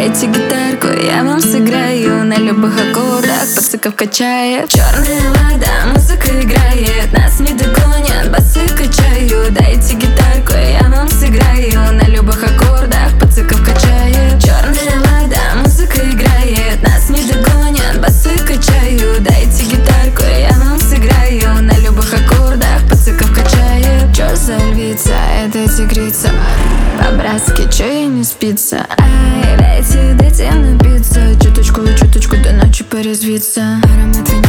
дайте гитарку, я вам сыграю на любых аккордах, пациков качает. Черная вода, музыка играет, нас не догонят, басы качаю. Дайте гитарку, я вам сыграю на любых аккордах, пациков качает. Черная вода, музыка играет, нас не догонят, басы качаю. Дайте гитарку, я вам сыграю на любых аккордах, пациков качает. Чё за львица, это тигрица, по-братски, чё ей не спится? Ай, дайте напиться, чуточку до ночи порезвиться. Аромат